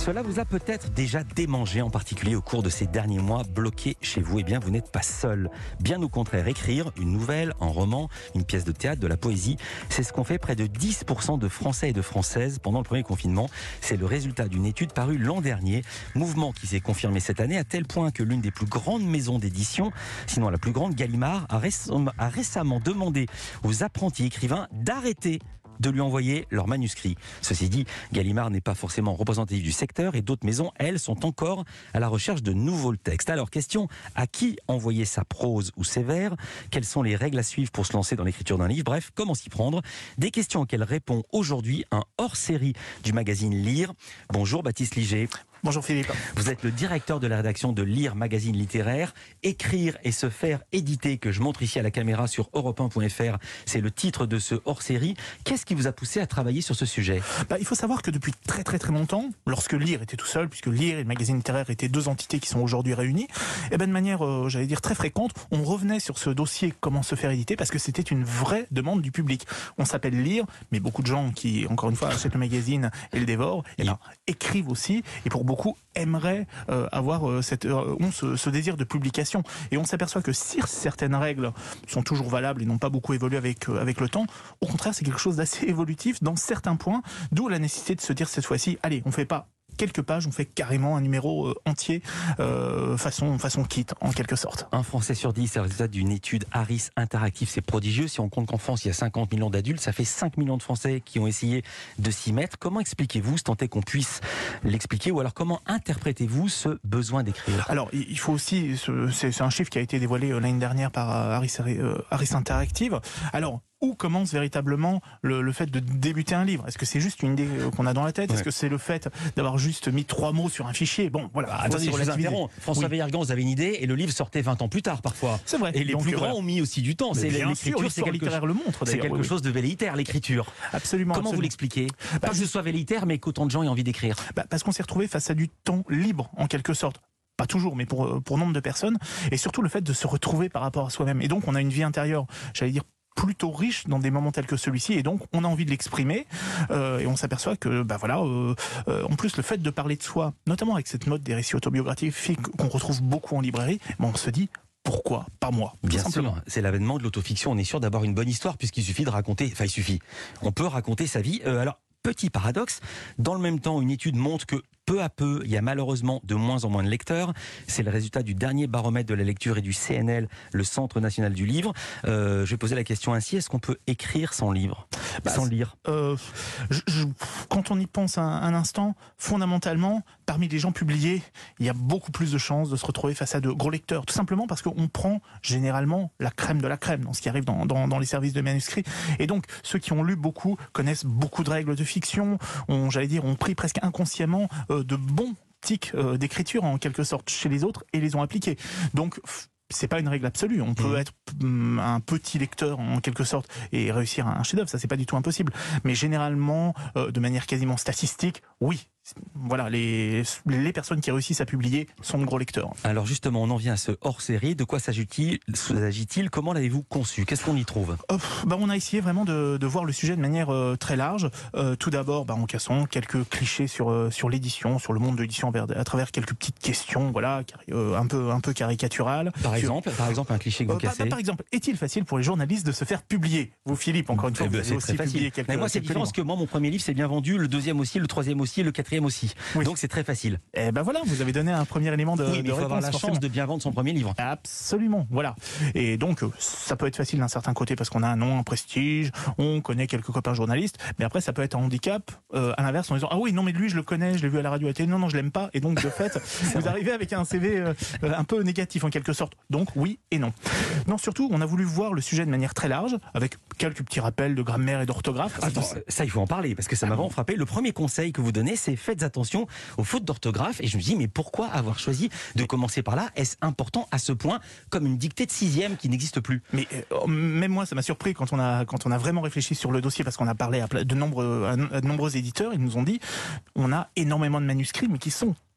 Cela vous a peut-être déjà démangé, en particulier au cours de ces derniers mois bloqués chez vous. Eh bien, vous n'êtes pas seul. Bien au contraire, écrire une nouvelle, un roman, une pièce de théâtre, de la poésie, c'est ce qu'ont fait près de 10% de Français et de Françaises pendant le premier confinement. C'est le résultat d'une étude parue l'an dernier. Mouvement qui s'est confirmé cette année à tel point que l'une des plus grandes maisons d'édition, sinon la plus grande, Gallimard, a récemment demandé aux apprentis écrivains d'arrêter de lui envoyer leurs manuscrits. Ceci dit, Gallimard n'est pas forcément représentatif du secteur et d'autres maisons, elles, sont encore à la recherche de nouveaux textes. Alors, question, à qui envoyer sa prose ou ses vers? Quelles sont les règles à suivre pour se lancer dans l'écriture d'un livre? Bref, comment s'y prendre? Des questions auxquelles répond aujourd'hui un hors-série du magazine Lire. Bonjour Baptiste Liger. Bonjour Philippe. Vous êtes le directeur de la rédaction de Lire, magazine littéraire. Écrire et se faire éditer, que je montre ici à la caméra sur europe1.fr, c'est le titre de ce hors-série. Qu'est-ce qui vous a poussé à travailler sur ce sujet? Il faut savoir que depuis très longtemps, lorsque Lire était tout seul, puisque Lire et le magazine littéraire étaient deux entités qui sont aujourd'hui réunies, de manière, j'allais dire, très fréquente, on revenait sur ce dossier comment se faire éditer, parce que c'était une vraie demande du public. On s'appelle Lire, mais beaucoup de gens qui, encore une fois, achètent le magazine et le dévorent, écrivent aussi, et pour beaucoup aimeraient avoir ce désir de publication. Et on s'aperçoit que si certaines règles sont toujours valables et n'ont pas beaucoup évolué avec le temps, au contraire, c'est quelque chose d'assez évolutif dans certains points, d'où la nécessité de se dire cette fois-ci, allez, on fait pas quelques pages, on fait carrément un numéro entier, façon kit, en quelque sorte. Un Français sur 10, c'est le résultat d'une étude Harris Interactive, c'est prodigieux. Si on compte qu'en France, il y a 50 millions d'adultes, ça fait 5 millions de Français qui ont essayé de s'y mettre. Comment expliquez-vous, tant est qu'on puisse l'expliquer, ou alors comment interprétez-vous ce besoin d'écrire? Alors, il faut aussi, c'est un chiffre qui a été dévoilé l'année dernière par Harris Interactive. Alors, où commence véritablement le fait de débuter un livre? Est-ce que c'est juste une idée qu'on a dans la tête? Est-ce que c'est le fait d'avoir juste mis 3 mots sur un fichier? Bon, voilà. Attendez, je vous interromps. François Weillargans avait une idée et le livre sortait 20 ans plus tard parfois. C'est vrai. Et les plus grands ont mis aussi du temps. C'est l'écriture, c'est littéraire le montre. C'est quelque chose de velléitaire, l'écriture. Absolument. Comment vous l'expliquez? Pas que ce soit velléitaire, mais qu'autant de gens aient envie d'écrire. Parce qu'on s'est retrouvé face à du temps libre, en quelque sorte. Pas toujours, mais pour nombre de personnes. Et surtout le fait de se retrouver par rapport à soi-même. Et donc, on a une vie intérieure, j'allais dire, plutôt riche dans des moments tels que celui-ci, et donc on a envie de l'exprimer, et on s'aperçoit que en plus le fait de parler de soi, notamment avec cette mode des récits autobiographiques qu'on retrouve beaucoup en librairie, on se dit pourquoi pas moi? Bien sûr, c'est l'avènement de l'autofiction. On est sûr d'avoir une bonne histoire puisqu'il suffit de raconter, on peut raconter sa vie. Alors, petit paradoxe, dans le même temps, une étude montre que peu à peu, il y a malheureusement de moins en moins de lecteurs. C'est le résultat du dernier baromètre de la lecture et du CNL, le Centre National du Livre. Je vais poser la question ainsi, est-ce qu'on peut écrire sans livre, sans lire? Quand on y pense un instant, fondamentalement, parmi les gens publiés, il y a beaucoup plus de chances de se retrouver face à de gros lecteurs. Tout simplement parce qu'on prend généralement la crème de la crème dans ce qui arrive dans les services de manuscrits. Et donc, ceux qui ont lu beaucoup connaissent beaucoup de règles de fiction, ont pris presque inconsciemment de bons tics d'écriture en quelque sorte chez les autres et les ont appliqués. Donc c'est pas une règle absolue. On peut être un petit lecteur en quelque sorte et réussir un chef-d'œuvre, ça c'est pas du tout impossible. Mais généralement, de manière quasiment statistique, oui. Voilà, les personnes qui réussissent à publier sont de gros lecteurs. Alors justement, on en vient à ce hors-série. De quoi s'agit-il? Comment l'avez-vous conçu? Qu'est-ce qu'on y trouve? On a essayé vraiment de voir le sujet de manière très large. Tout d'abord, en cassant quelques clichés sur l'édition, sur le monde de l'édition à travers quelques petites questions, voilà, un peu caricaturales. Par exemple, un cliché que vous cassez. Par exemple, est-il facile pour les journalistes de se faire publier? Vous, Philippe, encore une fois, vous avez aussi publié quelques. Mais moi, c'est différent parce que moi, mon premier livre, c'est bien vendu, le deuxième aussi, le troisième aussi, le quatrième aussi. Oui. Donc c'est très facile. Et voilà, vous avez donné un premier élément de réponse. Il faut avoir la chance de bien vendre son premier livre. Absolument, voilà. Et donc ça peut être facile d'un certain côté parce qu'on a un nom, un prestige, on connaît quelques copains journalistes, mais après ça peut être un handicap à l'inverse en disant ah oui non mais lui je le connais, je l'ai vu à la radio à la télé, non je l'aime pas, et donc de fait vous arrivez avec un CV un peu négatif en quelque sorte. Donc oui et non. Non, surtout on a voulu voir le sujet de manière très large avec quelques petits rappels de grammaire et d'orthographe. Attends, ça il faut en parler parce que ça m'a vraiment frappé. Le premier conseil que vous donnez, c'est faites attention aux fautes d'orthographe, et je me dis mais pourquoi avoir choisi de commencer par là? Est-ce important à ce point, comme une dictée de 6e qui n'existe plus? Mais même moi ça m'a surpris quand on a vraiment réfléchi sur le dossier, parce qu'on a parlé à de nombreux éditeurs. Ils nous ont dit on a énormément de manuscrits mais qui sont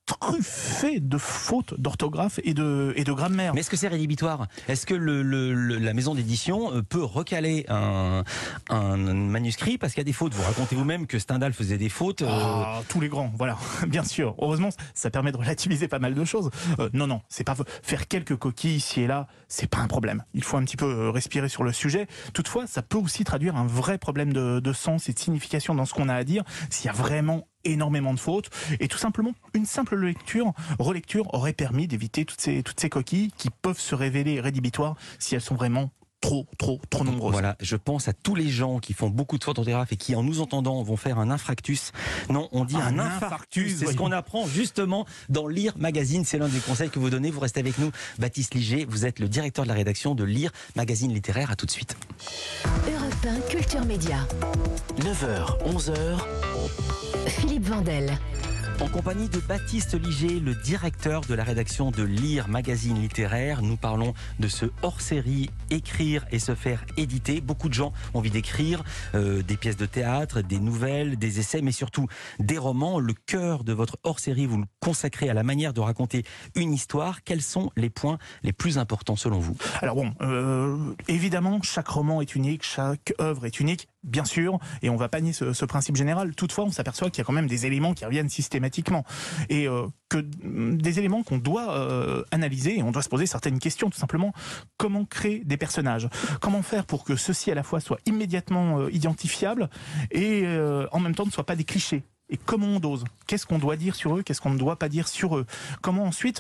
truffé de fautes d'orthographe et de grammaire. Mais est-ce que c'est rédhibitoire? Est-ce que la maison d'édition peut recaler un manuscrit parce qu'il y a des fautes? Vous racontez vous-même que Stendhal faisait des fautes. Tous les grands, voilà, bien sûr. Heureusement, ça permet de relativiser pas mal de choses. Non, c'est pas faire quelques coquilles ici et là, c'est pas un problème. Il faut un petit peu respirer sur le sujet. Toutefois, ça peut aussi traduire un vrai problème de sens et de signification dans ce qu'on a à dire s'il y a vraiment énormément de fautes, et tout simplement une simple relecture aurait permis d'éviter toutes ces coquilles qui peuvent se révéler rédhibitoires si elles sont vraiment trop nombreuses. Voilà, je pense à tous les gens qui font beaucoup de fautes d'orthographe et qui, en nous entendant, vont faire un infractus. Non, on dit un infarctus. C'est ce qu'on apprend justement dans Lire Magazine. C'est l'un des conseils que vous donnez. Vous restez avec nous, Baptiste Liger. Vous êtes le directeur de la rédaction de Lire Magazine littéraire. À tout de suite. Europe 1 Culture Média. 9h, 11h. Philippe Vandel. En compagnie de Baptiste Liger, le directeur de la rédaction de Lire Magazine littéraire, nous parlons de ce hors-série écrire et se faire éditer. Beaucoup de gens ont envie d'écrire des pièces de théâtre, des nouvelles, des essais, mais surtout des romans. Le cœur de votre hors-série, vous le consacrez à la manière de raconter une histoire. Quels sont les points les plus importants selon vous? Alors bon, évidemment, chaque roman est unique, chaque œuvre est unique, bien sûr, et on va pas nier ce principe général. Toutefois, on s'aperçoit qu'il y a quand même des éléments qui reviennent systématiquement, et que des éléments qu'on doit analyser, et on doit se poser certaines questions, tout simplement. Comment créer des personnages? Comment faire pour que ceux-ci à la fois soient immédiatement identifiables et en même temps ne soient pas des clichés? Et comment on dose? Qu'est-ce qu'on doit dire sur eux? Qu'est-ce qu'on ne doit pas dire sur eux? Comment ensuite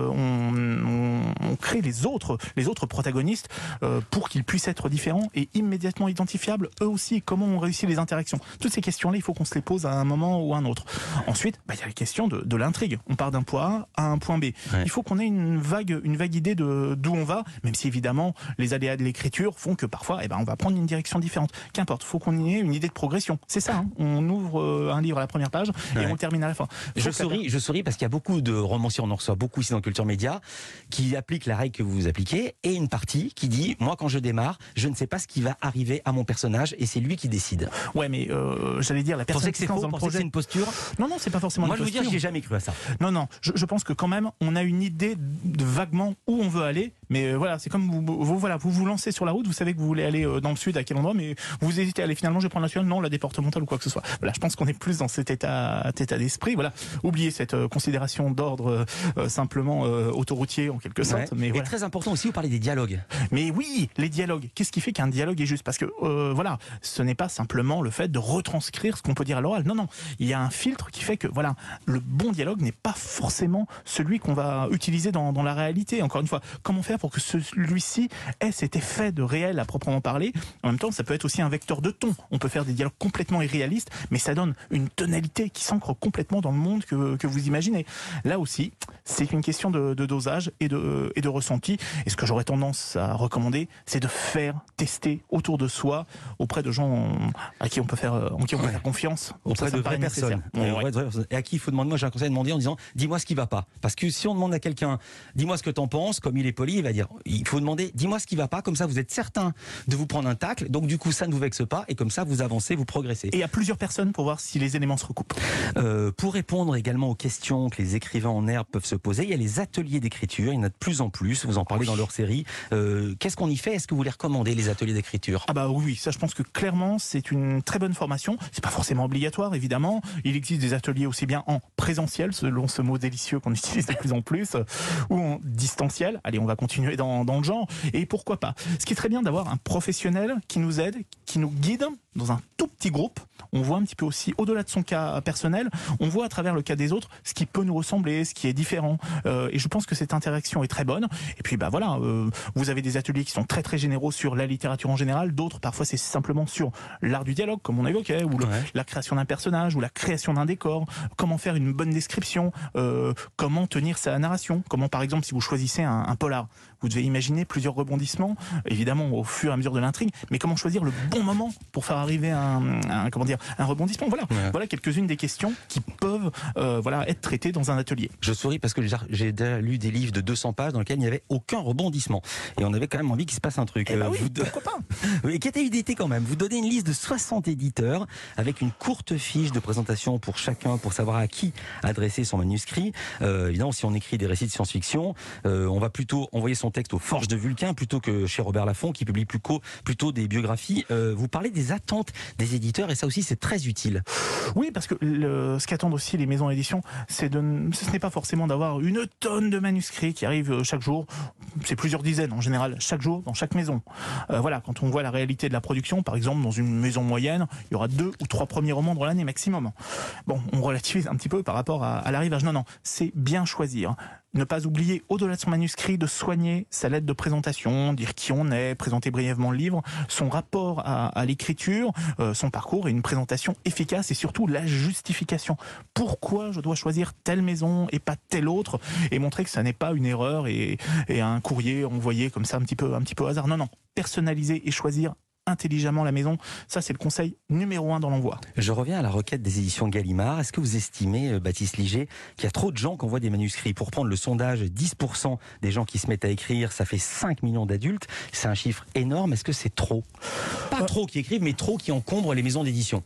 on crée les autres protagonistes pour qu'ils puissent être différents et immédiatement identifiables eux aussi? Comment on réussit les interactions? Toutes ces questions-là, il faut qu'on se les pose à un moment ou à un autre. Ensuite, il y a la question de l'intrigue. On part d'un point A à un point B. Ouais. Il faut qu'on ait une vague idée d'où on va, même si évidemment les aléas de l'écriture font que parfois on va prendre une direction différente. Qu'importe, il faut qu'on ait une idée de progression. C'est ça, hein. On ouvre un livre à la première page et on le termine à la fin. Je souris parce qu'il y a beaucoup de romanciers, on en reçoit beaucoup ici dans Culture Média, qui appliquent la règle que vous appliquez, et une partie qui dit, moi quand je démarre, je ne sais pas ce qui va arriver à mon personnage et c'est lui qui décide. Ouais, mais j'allais dire, la personne qui se lance dans le projet, c'est une posture? Non, c'est pas forcément une posture. Moi je veux dire, j'ai jamais cru à ça. Non, je pense que quand même, on a une idée de vaguement où on veut aller, mais voilà, c'est comme vous lancez sur la route, vous savez que vous voulez aller dans le sud, à quel endroit, mais vous hésitez à aller finalement, je vais prendre la nationale, non, la départementale ou quoi que ce soit. Voilà, je pense qu'on est plus dans cet état d'esprit. Voilà, oubliez cette considération d'ordre simplement autoroutier en quelque sorte. Ouais. Mais voilà. Et très important aussi, vous parlez des dialogues. Mais oui, les dialogues. Qu'est-ce qui fait qu'un dialogue est juste? Parce que voilà, ce n'est pas simplement le fait de retranscrire ce qu'on peut dire à l'oral. Non, il y a un filtre qui fait que voilà, le bon dialogue n'est pas forcément celui qu'on va utiliser dans la réalité. Encore une fois, comment faire pour que celui-ci ait cet effet de réel à proprement parler? En même temps, ça peut être aussi un vecteur de ton. On peut faire des dialogues complètement irréalistes, mais ça donne une tonalité qui s'ancre complètement dans le monde que vous imaginez. Là aussi, c'est une question de dosage et de ressenti. Et ce que j'aurais tendance à recommander, c'est de faire tester autour de soi, auprès de gens en qui on peut faire confiance. Auprès de vraies personnes. Et à qui il faut demander, moi j'ai un conseil à demander en disant, dis-moi ce qui va pas. Parce que si on demande à quelqu'un, dis-moi ce que t'en penses, comme il est poli, il va dire, il faut demander, dis-moi ce qui va pas, comme ça vous êtes certain de vous prendre un tacle, donc du coup ça ne vous vexe pas, et comme ça vous avancez, vous progressez. Et à plusieurs personnes pour voir si les éléments se recoupent. Pour répondre également aux questions que les écrivains en herbe peuvent se poser, il y a les ateliers d'écriture, il y en a de plus en plus, vous en parlez dans leur série. Qu'est-ce qu'on y fait? Est-ce que vous les recommandez, les ateliers d'écriture? Ah bah oui, ça je pense que clairement c'est une très bonne formation. C'est pas forcément obligatoire évidemment. Il existe des ateliers aussi bien en présentiel, selon ce mot délicieux qu'on utilise de plus en plus, ou en distanciel. Allez, on va continuer dans le genre. Et pourquoi pas? Ce qui est très bien d'avoir un professionnel qui nous aide, qui nous guide dans un tout petit groupe. On voit un petit peu aussi au-delà de son cas personnel, on voit à travers le cas des autres ce qui peut nous ressembler, ce qui est différent. Et je pense que cette interaction est très bonne. Et puis voilà, vous avez des ateliers qui sont très très généraux sur la littérature en général, d'autres parfois c'est simplement sur l'art du dialogue comme on évoquait, ou la création d'un personnage, ou la création d'un décor, comment faire une bonne description, comment tenir sa narration, comment par exemple si vous choisissez un polar, vous devez imaginer plusieurs rebondissements, évidemment au fur et à mesure de l'intrigue, mais comment choisir le bon moment pour faire arriver comment dire, un rebondissement. Voilà, voilà quelques-unes des questions qui peuvent être traitées dans un atelier. Je souris parce que j'ai déjà lu des livres de 200 pages dans lesquels il n'y avait aucun rebondissement. Et on avait quand même envie qu'il se passe un truc. Pourquoi pas. Oui, qui était édité quand même. Vous donnez une liste de 60 éditeurs avec une courte fiche de présentation pour chacun pour savoir à qui adresser son manuscrit. Évidemment, si on écrit des récits de science-fiction, on va plutôt envoyer son texte aux Forges de Vulcain plutôt que chez Robert Laffont qui publie plutôt des biographies. Vous parlez des attentes des éditeurs et ça aussi c'est très utile. Oui, parce que ce qu'attendent aussi les maisons d'édition, ce n'est pas forcément d'avoir une tonne de manuscrits qui arrivent chaque jour. C'est plusieurs dizaines en général, chaque jour, dans chaque maison. Voilà, quand on voit la réalité de la production, par exemple, dans une maison moyenne, il y aura 2 ou 3 premiers romans dans l'année maximum. Bon, on relativise un petit peu par rapport à l'arrivage. Non, c'est bien choisir. Ne pas oublier, au-delà de son manuscrit, de soigner sa lettre de présentation, dire qui on est, présenter brièvement le livre, son rapport à l'écriture, son parcours et une présentation efficace et surtout la justification. Pourquoi je dois choisir telle maison et pas telle autre et montrer que ça n'est pas une erreur et un courrier envoyé comme ça un petit peu au hasard. Non, personnaliser et choisir intelligemment la maison, ça c'est le conseil numéro 1 dans l'envoi. Je reviens à la requête des éditions Gallimard. Est-ce que vous estimez, Baptiste Liger, qu'il y a trop de gens qui envoient des manuscrits? Pour prendre le sondage, 10% des gens qui se mettent à écrire, ça fait 5 millions d'adultes. C'est un chiffre énorme. Est-ce que c'est trop? Pas trop qui écrivent, mais trop qui encombrent les maisons d'édition.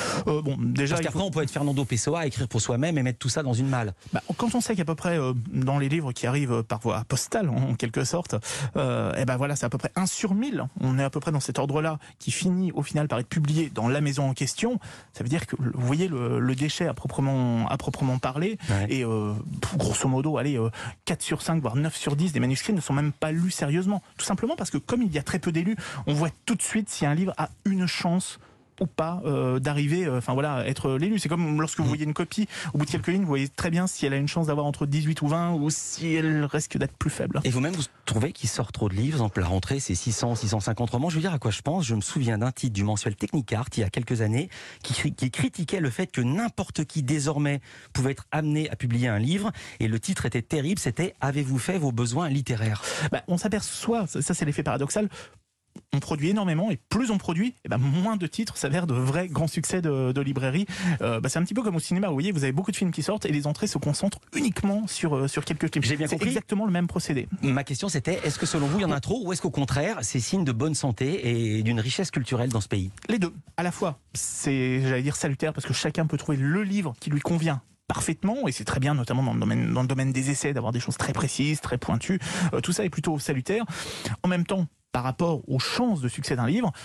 Déjà, parce qu'après on peut être Fernando Pessoa, écrire pour soi-même et mettre tout ça dans une malle. Quand on sait qu'à peu près dans les livres qui arrivent par voie postale en quelque sorte, c'est à peu près 1 sur 1000. On est à peu près dans cet ordre-là qui finit au final par être publié dans la maison en question. Ça veut dire que vous voyez le déchet à proprement parler. Ouais. Et grosso modo, 4 sur 5 voire 9 sur 10 des manuscrits ne sont même pas lus sérieusement. Tout simplement parce que comme il y a très peu d'élus, on voit tout de suite si un livre a une chance ou pas d'arriver, être l'élu. C'est comme lorsque vous voyez une copie, au bout de quelques lignes, vous voyez très bien si elle a une chance d'avoir entre 18 ou 20 ou si elle risque d'être plus faible. Et vous-même, vous trouvez qu'il sort trop de livres? Par exemple, la rentrée, c'est 600, 650 romans. Je veux dire à quoi je pense. Je me souviens d'un titre du mensuel Technicart, il y a quelques années, qui critiquait le fait que n'importe qui, désormais, pouvait être amené à publier un livre. Et le titre était terrible, c'était « Avez-vous fait vos besoins littéraires ?» On s'aperçoit, ça c'est l'effet paradoxal, on produit énormément et plus on produit, moins de titres s'avèrent de vrais grands succès de librairie. C'est un petit peu comme au cinéma, vous voyez, vous avez beaucoup de films qui sortent et les entrées se concentrent uniquement sur quelques films. J'ai bien compris. C'est exactement le même procédé. Ma question c'était, est-ce que selon vous il y en a trop ou est-ce qu'au contraire c'est signe de bonne santé et d'une richesse culturelle dans ce pays? Les deux, à la fois, c'est, salutaire parce que chacun peut trouver le livre qui lui convient parfaitement, et c'est très bien, notamment dans le domaine des essais, d'avoir des choses très précises, très pointues. Tout ça est plutôt salutaire. En même temps, par rapport aux chances de succès d'un livre,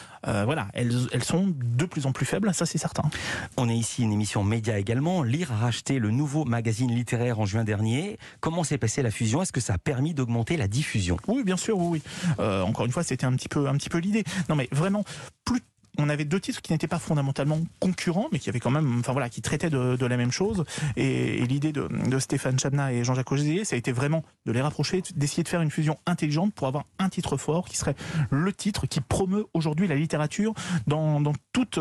elles sont de plus en plus faibles, ça c'est certain. On est ici une émission média également. Lire a racheté le nouveau magazine littéraire en juin dernier. Comment s'est passée la fusion? Est-ce que ça a permis d'augmenter la diffusion? Oui, bien sûr, oui. Encore une fois, c'était un petit peu l'idée. Non, mais vraiment, on avait 2 titres qui n'étaient pas fondamentalement concurrents, mais qui avaient quand même, qui traitaient de la même chose. Et l'idée de Stéphane Chabna et Jean-Jacques Augier, ça a été vraiment de les rapprocher, d'essayer de faire une fusion intelligente pour avoir un titre fort qui serait le titre qui promeut aujourd'hui la littérature dans toute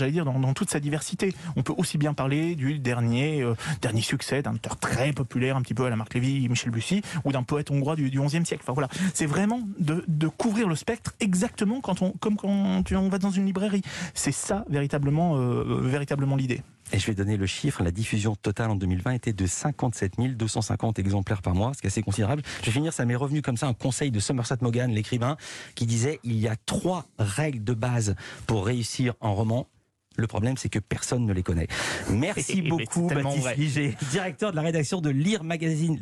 sa diversité. On peut aussi bien parler du dernier succès d'un auteur très populaire, un petit peu à la Marc Lévy, Michel Bussy, ou d'un poète hongrois du XIe siècle. C'est vraiment de couvrir le spectre exactement comme quand on va dans une librairie. C'est ça véritablement l'idée. Et je vais donner le chiffre, la diffusion totale en 2020 était de 57 250 exemplaires par mois, ce qui est assez considérable. Je vais finir, ça m'est revenu comme ça un conseil de Somerset Maugham, l'écrivain, qui disait il y a 3 règles de base pour réussir en roman. Le problème, c'est que personne ne les connaît. Merci beaucoup, Baptiste Liger, directeur de la rédaction de Lire/Magazine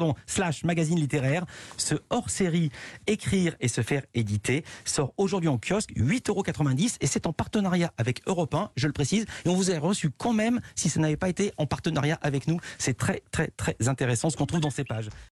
littéraire. Ce hors-série Écrire et se faire éditer sort aujourd'hui en kiosque, 8,90 € et c'est en partenariat avec Europe 1, je le précise. Et on vous a reçu quand même si ça n'avait pas été en partenariat avec nous. C'est très, très, très intéressant ce qu'on trouve dans ces pages.